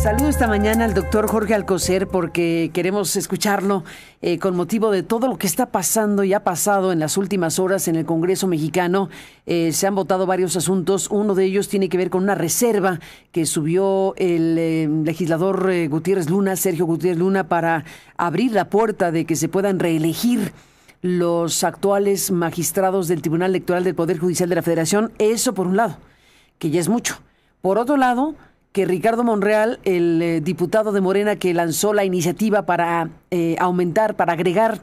Saludo esta mañana al doctor Jorge Alcocer porque queremos escucharlo con motivo de todo lo que está pasando y ha pasado en las últimas horas en el Congreso mexicano. Se han votado varios asuntos. Uno de ellos tiene que ver con una reserva que subió el legislador Sergio Gutiérrez Luna, para abrir la puerta de que se puedan reelegir los actuales magistrados del Tribunal Electoral del Poder Judicial de la Federación. Eso por un lado, que ya es mucho. Por otro lado, que Ricardo Monreal, el diputado de Morena que lanzó la iniciativa para aumentar, para agregar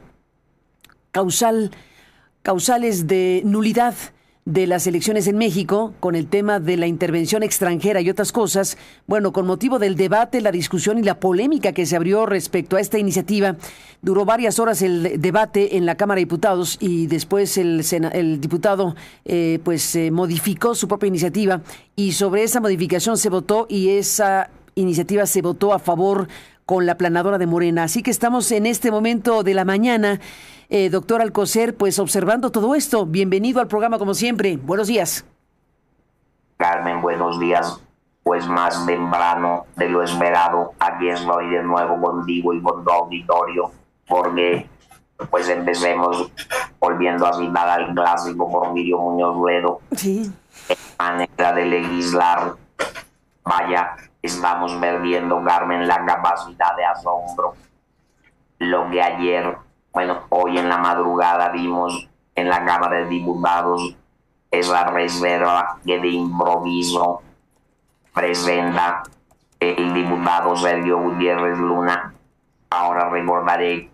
causales de nulidad de las elecciones en México con el tema de la intervención extranjera y otras cosas. Bueno, con motivo del debate, la discusión y la polémica que se abrió respecto a esta iniciativa, duró varias horas el debate en la Cámara de Diputados y después el diputado modificó su propia iniciativa y sobre esa modificación se votó y esa iniciativa se votó a favor con la planadora de Morena. Así que estamos en este momento de la mañana, doctor Alcocer, pues observando todo esto. Bienvenido al programa como siempre. Buenos días. Carmen, buenos días. Pues más temprano de lo esperado, aquí estoy de nuevo contigo y con tu auditorio, porque pues empecemos volviendo a citar al clásico Porfirio Muñoz Ledo. Sí. Manera de legislar. Vaya, estamos perdiendo, Carmen, la capacidad de asombro. Lo que ayer, hoy en la madrugada vimos en la Cámara de Diputados es la reserva que de improviso presenta el diputado Sergio Gutiérrez Luna. Ahora recordaré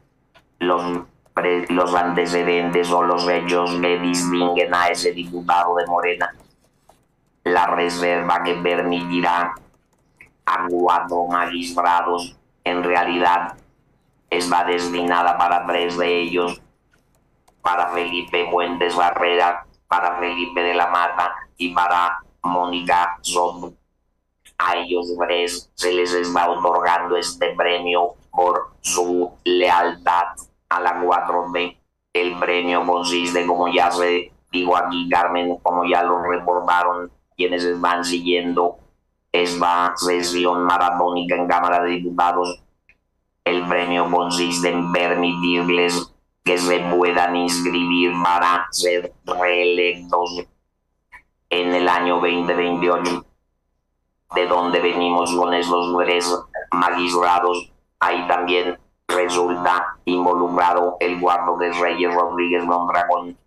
los antecedentes o los hechos que distinguen a ese diputado de Morena. La reserva que permitirá a 4 magistrados, en realidad está destinada para 3 de ellos, para Felipe Fuentes Barrera, para Felipe de la Mata y para Mónica Soto. A ellos 3 se les está otorgando este premio por su lealtad a la 4T. El premio consiste, como ya se dijo aquí, Carmen, como ya lo reportaron quienes están siguiendo esta sesión maratónica en Cámara de Diputados, el premio consiste en permitirles que se puedan inscribir para ser reelectos en el año 2028. De donde venimos con esos 3 magistrados, ahí también resulta involucrado el guardo de Reyes Rodríguez Mondragón.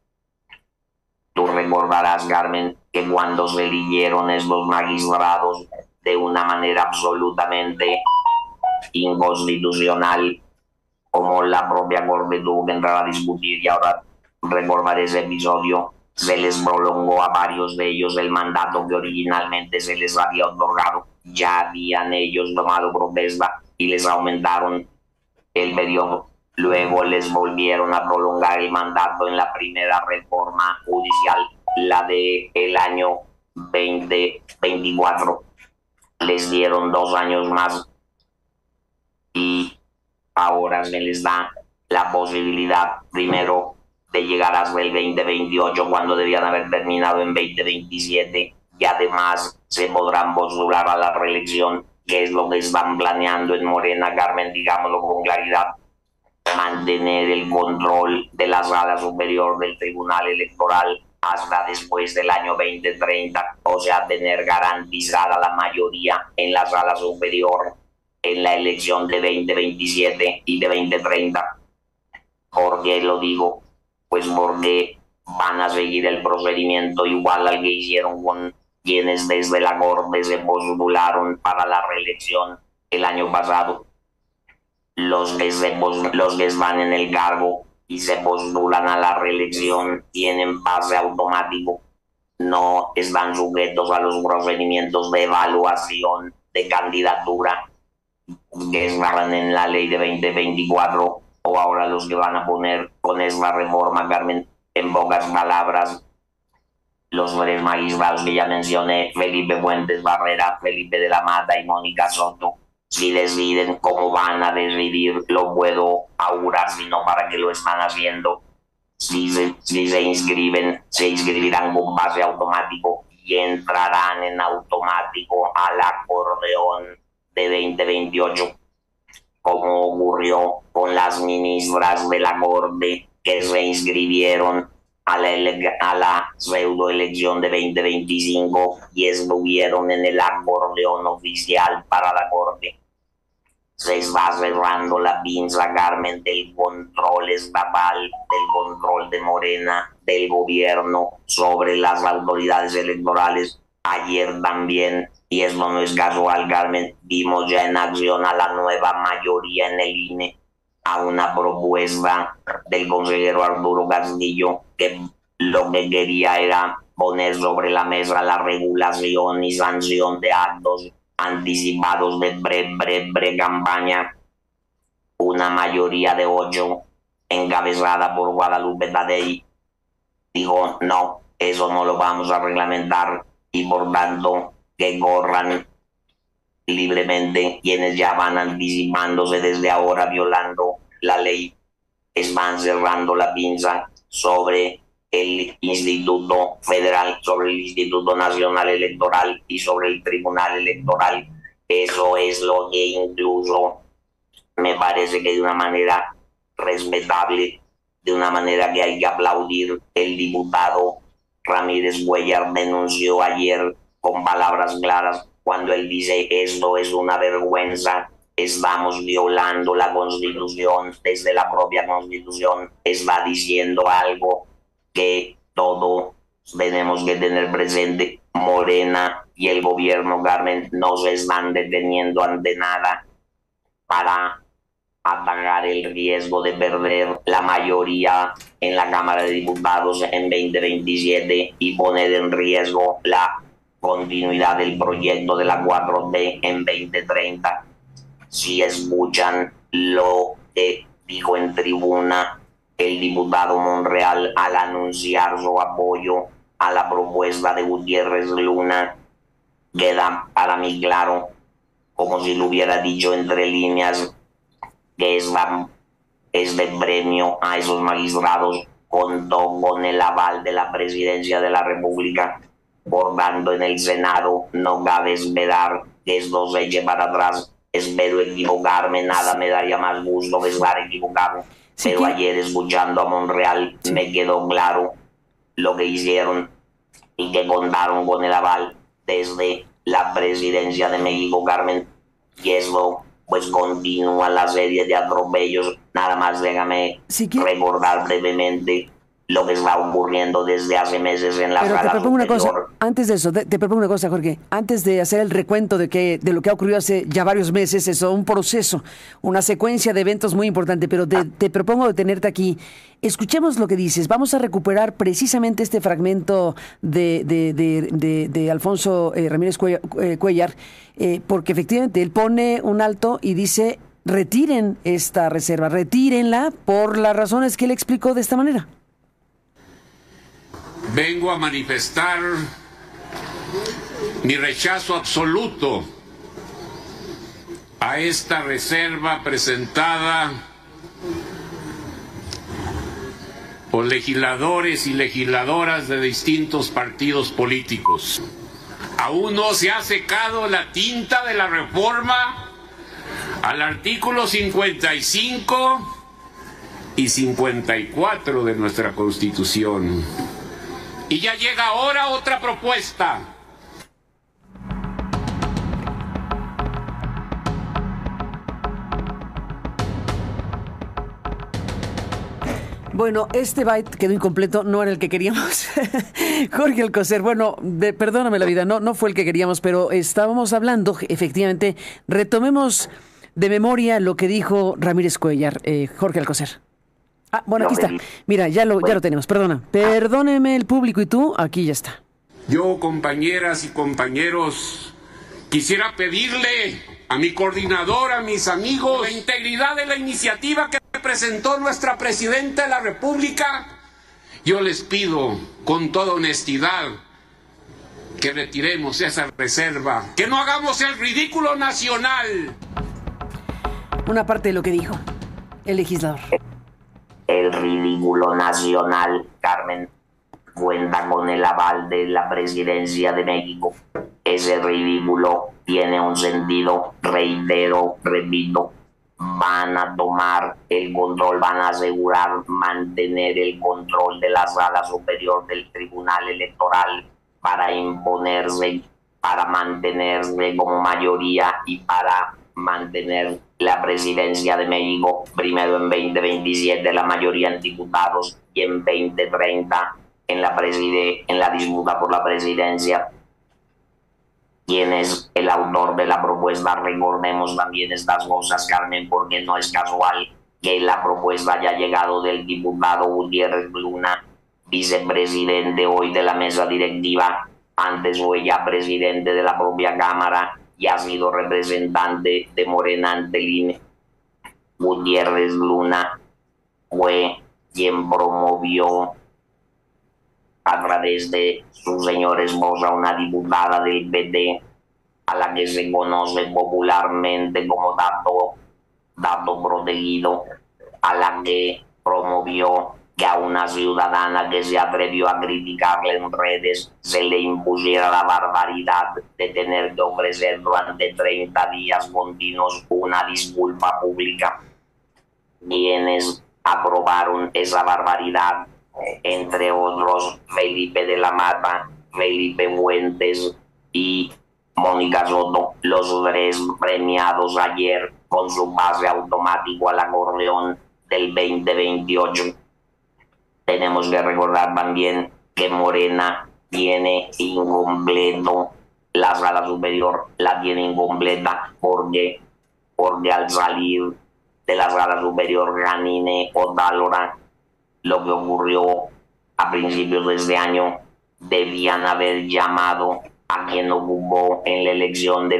Tú recordarás, Carmen, que cuando se eligieron estos magistrados de una manera absolutamente inconstitucional, como la propia Corte tuvo que entrar a discutir, y ahora recordaré ese episodio, se les prolongó a varios de ellos el mandato que originalmente se les había otorgado. Ya habían ellos tomado protesta y les aumentaron el periodo. Luego les volvieron a prolongar el mandato en la primera reforma judicial, la del año 2024. Les dieron 2 años más y ahora se les da la posibilidad primero de llegar hasta el 2028, cuando debían haber terminado en 2027, y además se podrán postular a la reelección, que es lo que están planeando en Morena, Carmen, digámoslo con claridad. Mantener el control de la sala superior del Tribunal Electoral hasta después del año 2030, o sea, tener garantizada la mayoría en la sala superior en la elección de 2027 y de 2030. ¿Por qué lo digo? Pues porque van a seguir el procedimiento igual al que hicieron con quienes desde la Corte se postularon para la reelección el año pasado. Los que están en el cargo y se postulan a la reelección tienen pase automático, no están sujetos a los procedimientos de evaluación de candidatura que estaban en la ley de 2024, o ahora los que van a poner con esta reforma, Carmen. En pocas palabras, los 3 magistrados que ya mencioné, Felipe Fuentes Barrera, Felipe de la Mata y Mónica Soto, si deciden cómo van a decidir, lo puedo augurar, sino para que lo están haciendo. Si se inscriben, se inscribirán con pase automático y entrarán en automático al acordeón de 2028, como ocurrió con las ministras de la Corte que se inscribieron a la pseudoelección de 2025 y estuvieron en el acordeón oficial para la Corte. Se está cerrando la pinza, Carmen, del control estatal, del control de Morena, del gobierno sobre las autoridades electorales. Ayer también, y esto no es casual, Carmen, vimos ya en acción a la nueva mayoría en el INE, a una propuesta del consejero Arturo Castillo que lo que quería era poner sobre la mesa la regulación y sanción de actos anticipados de pre-campaña. Una mayoría de 8, encabezada por Guadalupe Tadei, dijo no, eso no lo vamos a reglamentar y por tanto que corran libremente quienes ya van anticipándose desde ahora violando la ley. Están cerrando la pinza sobre el Instituto Federal, sobre el Instituto Nacional Electoral y sobre el Tribunal Electoral. Eso es lo que incluso me parece que de una manera respetable, de una manera que hay que aplaudir, el diputado Ramírez Cuéllar denunció ayer con palabras claras cuando él dice esto es una vergüenza, estamos violando la Constitución, desde la propia Constitución está diciendo algo que todos tenemos que tener presente. Morena y el gobierno, Carmen, no se están deteniendo ante nada para atacar el riesgo de perder la mayoría en la Cámara de Diputados en 2027 y poner en riesgo la continuidad del proyecto de la 4T en 2030. Si escuchan lo que dijo en tribuna el diputado Monreal al anunciar su apoyo a la propuesta de Gutiérrez Luna, queda para mí claro, como si lo hubiera dicho entre líneas, que este premio a esos magistrados contó con el aval de la Presidencia de la República. Por tanto, en el Senado no cabe esperar que esto se eche para atrás. Espero equivocarme, nada me daría más gusto que estar equivocado. Sí, pero ayer, escuchando a Monreal, me quedó claro lo que hicieron y que contaron con el aval desde la Presidencia de México, Carmen. Y eso pues continúa la serie de atropellos. Nada más déjame recordar brevemente lo que está ocurriendo desde hace meses en la sala. Te propongo una cosa, antes de eso, te propongo una cosa, Jorge, antes de hacer el recuento de lo que ha ocurrido hace ya varios meses, es un proceso, una secuencia de eventos muy importante, pero te propongo detenerte aquí. Escuchemos lo que dices. Vamos a recuperar precisamente este fragmento de Alfonso Ramírez Cuéllar, porque efectivamente él pone un alto y dice: retiren esta reserva, retírenla por las razones que él explicó de esta manera. Vengo a manifestar mi rechazo absoluto a esta reserva presentada por legisladores y legisladoras de distintos partidos políticos. Aún no se ha secado la tinta de la reforma al artículo 55 y 54 de nuestra Constitución. Y ya llega ahora otra propuesta. Bueno, este byte quedó incompleto, no era el que queríamos. Jorge Alcocer, bueno, perdóname la vida, no fue el que queríamos, pero estábamos hablando, efectivamente, retomemos de memoria lo que dijo Ramírez Cuéllar, Jorge Alcocer. Ah, bueno, aquí está. Mira, ya lo tenemos, perdona. Perdóneme el público y tú, aquí ya está. Yo, compañeras y compañeros, quisiera pedirle a mi coordinador, a mis amigos, la integridad de la iniciativa que presentó nuestra Presidenta de la República. Yo les pido, con toda honestidad, que retiremos esa reserva, que no hagamos el ridículo nacional. Una parte de lo que dijo el legislador. El ridículo nacional, Carmen, cuenta con el aval de la Presidencia de México. ese ridículo tiene un sentido, reitero, repito, van a tomar el control, van a asegurar mantener el control de la sala superior del Tribunal Electoral para imponerse, para mantenerse como mayoría y para mantener la presidencia de México, primero en 2027 la mayoría en diputados y en 2030 en la disputa por la presidencia. ¿Quién es el autor de la propuesta? Recordemos también estas cosas, Carmen, porque no es casual que la propuesta haya llegado del diputado Gutiérrez Luna, vicepresidente hoy de la mesa directiva, antes fue ya presidente de la propia Cámara y ha sido representante de Morena ante el INE. Gutiérrez Luna fue quien promovió a través de su señora esposa, una diputada del PT, a la que se conoce popularmente como dato protegido, a la que promovió que a una ciudadana que se atrevió a criticarle en redes se le impusiera la barbaridad de tener que ofrecer durante 30 días continuos una disculpa pública. Quienes aprobaron esa barbaridad, entre otros Felipe de la Mata, Felipe Fuentes y Mónica Soto, los tres premiados ayer con su pase automático al acordeón del 2028. Tenemos que recordar también que Morena tiene incompleto la sala superior, la tiene incompleta porque al salir de la sala superior Janine Otálora, lo que ocurrió a principios de este año, debían haber llamado a quien ocupó en la elección de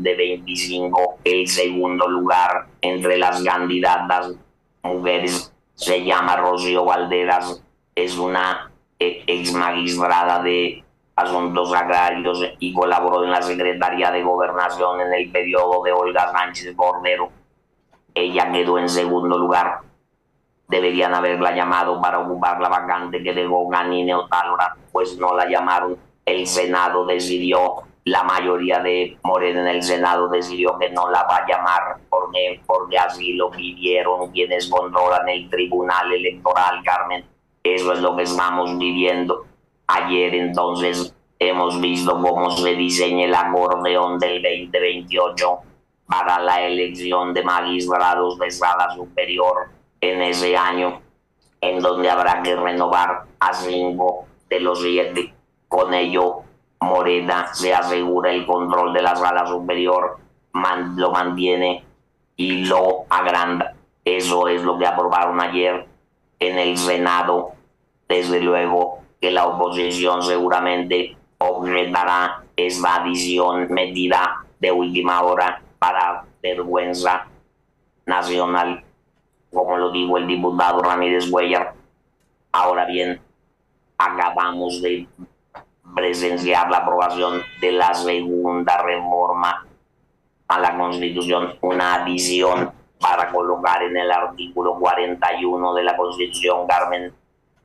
2025 el segundo lugar entre las candidatas mujeres. Se llama Rocío Valderas, es una ex magistrada de Asuntos Agrarios y colaboró en la Secretaría de Gobernación en el periodo de Olga Sánchez Cordero. Ella quedó en segundo lugar. Deberían haberla llamado para ocupar la vacante que dejó Janine Otálora, pues no la llamaron. El Senado decidió, la mayoría de Morena en el Senado decidió que no la va a llamar porque así lo pidieron quienes controlan el Tribunal Electoral, Carmen. Eso es lo que estamos viviendo. Ayer entonces hemos visto cómo se diseña el acordeón del 2028 para la elección de magistrados de sala superior en ese año, en donde habrá que renovar a 5 de los 7. Con ello, Morena se asegura el control de la sala superior, lo mantiene y lo agranda. Eso es lo que aprobaron ayer en el Senado. Desde luego que la oposición seguramente objetará esta adición metida de última hora para vergüenza nacional, como lo dijo el diputado Ramírez Cuellar. Ahora bien, acabamos de presenciar la aprobación de la segunda reforma a la Constitución, una adición para colocar en el artículo 41 de la Constitución, Carmen,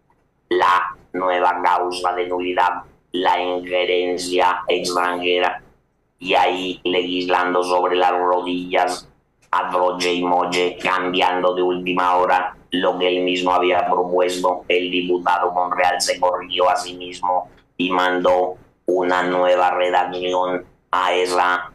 la nueva causa de nulidad, la injerencia extranjera, y ahí legislando sobre las rodillas a troche y moche, cambiando de última hora lo que él mismo había propuesto. El diputado Monreal se corrigió a sí mismo y mandó una nueva redacción a esa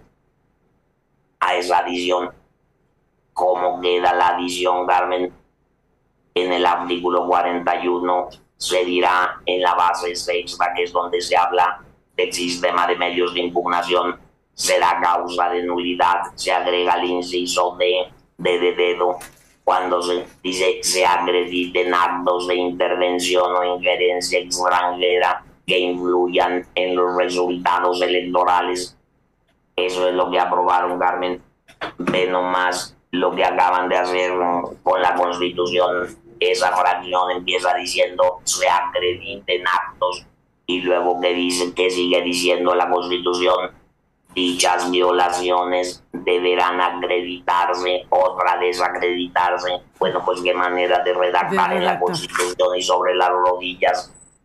adición. ¿Cómo queda la adición, Carmen? En el artículo 41 se dirá en la base sexta, que es donde se habla del sistema de medios de impugnación, será causa de nulidad. Se agrega el inciso de dedo cuando se dice se acrediten actos de intervención o injerencia extranjera que influyan en los resultados electorales. Eso es lo que aprobaron, Carmen. Ve nomás lo que acaban de hacer con la Constitución. Esa fracción empieza diciendo se acrediten actos y luego que dicen que sigue diciendo la Constitución, dichas violaciones deberán acreditarse, otra desacreditarse. Bueno, pues qué manera de redactar en la Constitución y sobre las rodillas.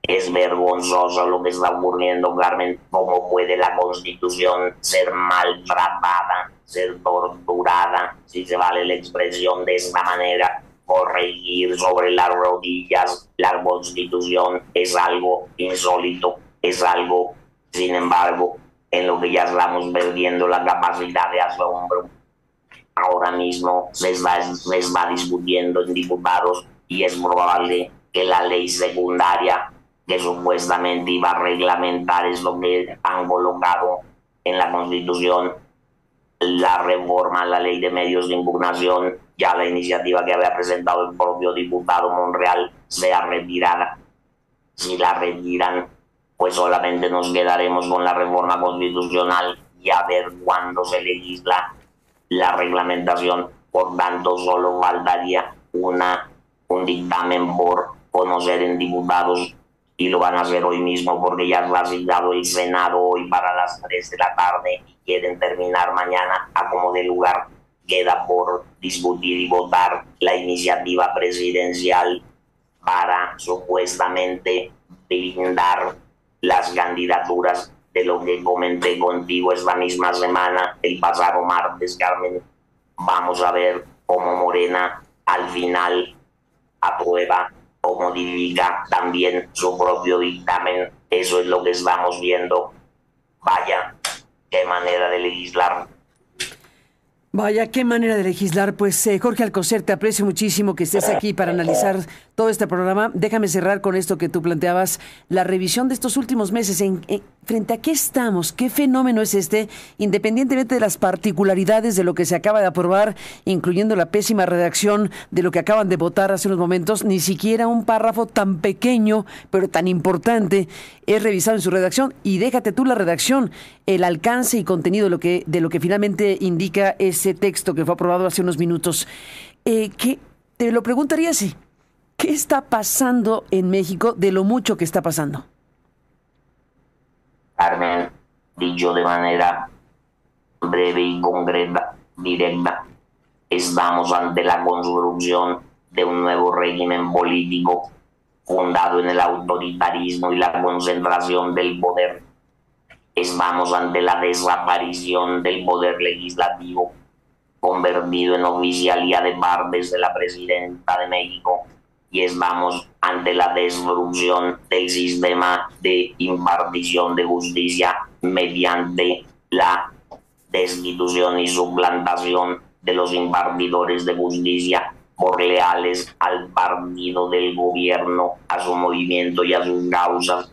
Es vergonzoso lo que está ocurriendo, Carmen. ¿Cómo puede la Constitución ser maltratada, ser torturada, si se vale la expresión de esta manera? Corregir sobre las rodillas la Constitución es algo insólito, es algo, sin embargo, en lo que ya estamos perdiendo la capacidad de asombro. Ahora mismo se está discutiendo en diputados y es probable que la ley secundaria que supuestamente iba a reglamentar es lo que han colocado en la Constitución, la reforma a la ley de medios de impugnación, ya la iniciativa que había presentado el propio diputado Monreal sea retirada. Si la retiran, pues solamente nos quedaremos con la reforma constitucional y a ver cuándo se legisla la reglamentación. Por tanto, solo faltaría un dictamen por conocer en diputados y lo van a hacer hoy mismo porque ya está citado el Senado hoy para las 3 de la tarde y quieren terminar mañana a como de lugar. Queda por discutir y votar la iniciativa presidencial para supuestamente blindar las candidaturas de lo que comenté contigo esta misma semana, el pasado martes, Carmen. Vamos a ver cómo Morena al final aprueba o modifica también su propio dictamen. Eso es lo que estamos viendo. Vaya, qué manera de legislar. Vaya, qué manera de legislar. Pues Jorge Alcocer, te aprecio muchísimo que estés aquí para analizar todo este programa. Déjame cerrar con esto que tú planteabas, la revisión de estos últimos meses. ¿Frente a qué estamos? ¿Qué fenómeno es este? Independientemente de las particularidades de lo que se acaba de aprobar, incluyendo la pésima redacción de lo que acaban de votar hace unos momentos, ni siquiera un párrafo tan pequeño, pero tan importante, es revisado en su redacción. Y déjate tú la redacción, el alcance y contenido de lo que finalmente indica ese texto que fue aprobado hace unos minutos. Te lo preguntaría así: ¿qué está pasando en México de lo mucho que está pasando? Carmen, dicho de manera breve y concreta, directa, estamos ante la construcción de un nuevo régimen político fundado en el autoritarismo y la concentración del poder. Estamos ante la desaparición del poder legislativo, convertido en oficialía de partes de la presidenta de México, y estamos ante la destrucción del sistema de impartición de justicia mediante la destitución y suplantación de los impartidores de justicia por leales al partido del gobierno, a su movimiento y a sus causas.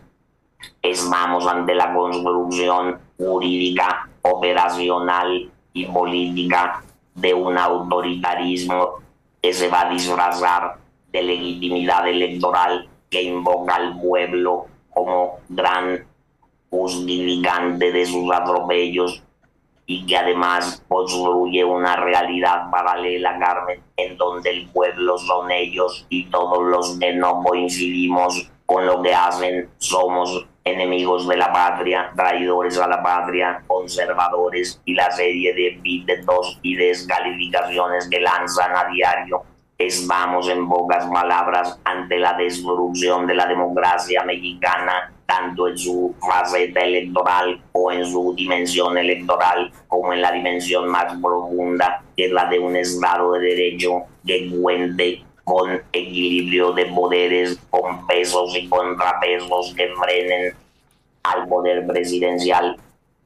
Estamos ante la construcción jurídica, operacional y política de un autoritarismo que se va a disfrazar de legitimidad electoral, que invoca al pueblo como gran justificante de sus atropellos y que además construye una realidad paralela, Carmen, en donde el pueblo son ellos y todos los que no coincidimos con lo que hacen somos enemigos de la patria, traidores a la patria, conservadores y la serie de epítetos y descalificaciones que lanzan a diario. Estamos, en pocas palabras, ante la destrucción de la democracia mexicana, tanto en su faceta electoral o en su dimensión electoral, como en la dimensión más profunda, que es la de un Estado de Derecho que cuente con equilibrio de poderes, con pesos y contrapesos que frenen al poder presidencial.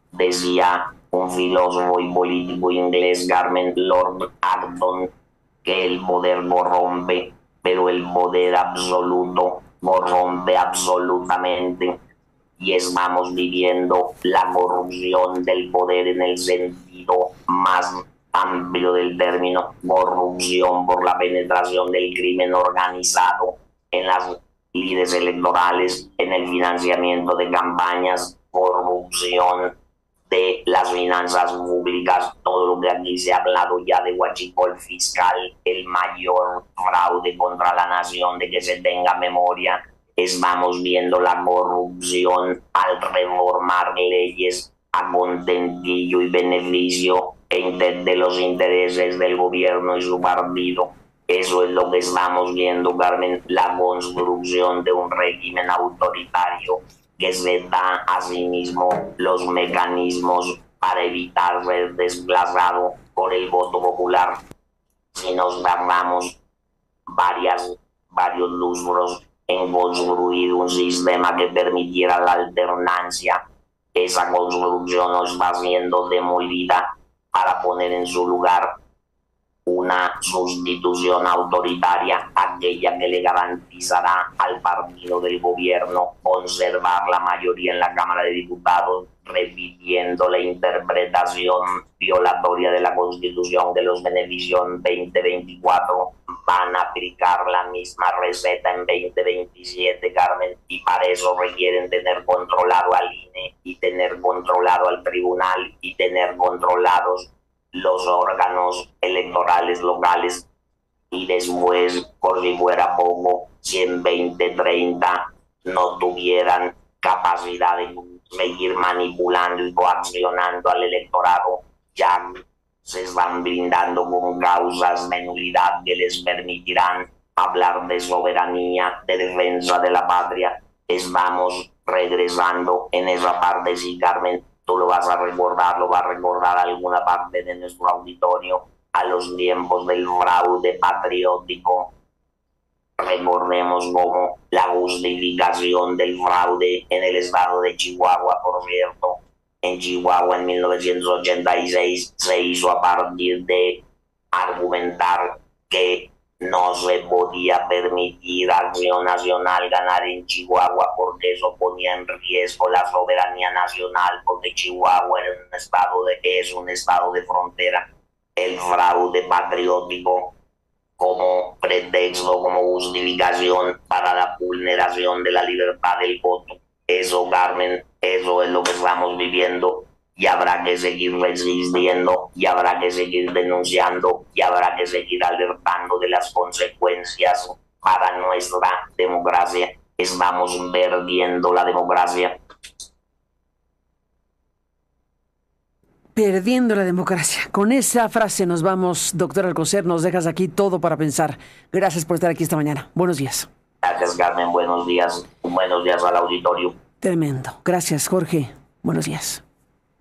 Decía un filósofo y político inglés, Carmen, Lord Acton, que el poder corrompe, pero el poder absoluto corrompe absolutamente. Y estamos viviendo la corrupción del poder en el sentido más amplio del término, corrupción por la penetración del crimen organizado en las lides electorales, en el financiamiento de campañas, corrupción de las finanzas públicas, todo lo que aquí se ha hablado ya de huachicol fiscal, el mayor fraude contra la nación de que se tenga memoria. Estamos viendo la corrupción al reformar leyes a contentillo y beneficio de los intereses del gobierno y su partido. Eso es lo que estamos viendo, Carmen, la construcción de un régimen autoritario que se da a sí mismo los mecanismos para evitar ser desplazado por el voto popular. Si nos tardamos varios lustros en construir un sistema que permitiera la alternancia, esa construcción nos va siendo demolida para poner en su lugar una sustitución autoritaria, aquella que le garantizará al partido del gobierno conservar la mayoría en la Cámara de Diputados, repitiendo la interpretación violatoria de la Constitución de los beneficios en 2024. Van a aplicar la misma receta en 2027, Carmen, y para eso requieren tener controlado al INE y tener controlado al tribunal y tener controlados los órganos electorales locales. Y después, por si fuera poco, si en 2030 no tuvieran capacidad de seguir manipulando y coaccionando al electorado, ya se están brindando con causas de nulidad que les permitirán hablar de soberanía, de defensa de la patria. Estamos regresando en esa parte, sí, Carmen. Tú lo vas a recordar, lo va a recordar alguna parte de nuestro auditorio, a los tiempos del fraude patriótico. Recordemos cómo la justificación del fraude en el estado de Chihuahua, por cierto, en Chihuahua en 1986 se hizo a partir de argumentar que no se podía permitir a Acción Nacional ganar en Chihuahua porque eso ponía en riesgo la soberanía nacional, porque Chihuahua era es un estado de frontera. El fraude patriótico como pretexto, como justificación para la vulneración de la libertad del voto. Eso, Carmen, eso es lo que estamos viviendo. Y habrá que seguir resistiendo, y habrá que seguir denunciando, y habrá que seguir alertando de las consecuencias para nuestra democracia. Estamos perdiendo la democracia. Perdiendo la democracia. Con esa frase nos vamos, doctor Alcocer. Nos dejas aquí todo para pensar. Gracias por estar aquí esta mañana. Buenos días. Gracias, Carmen. Buenos días. Buenos días al auditorio. Tremendo. Gracias, Jorge. Buenos días.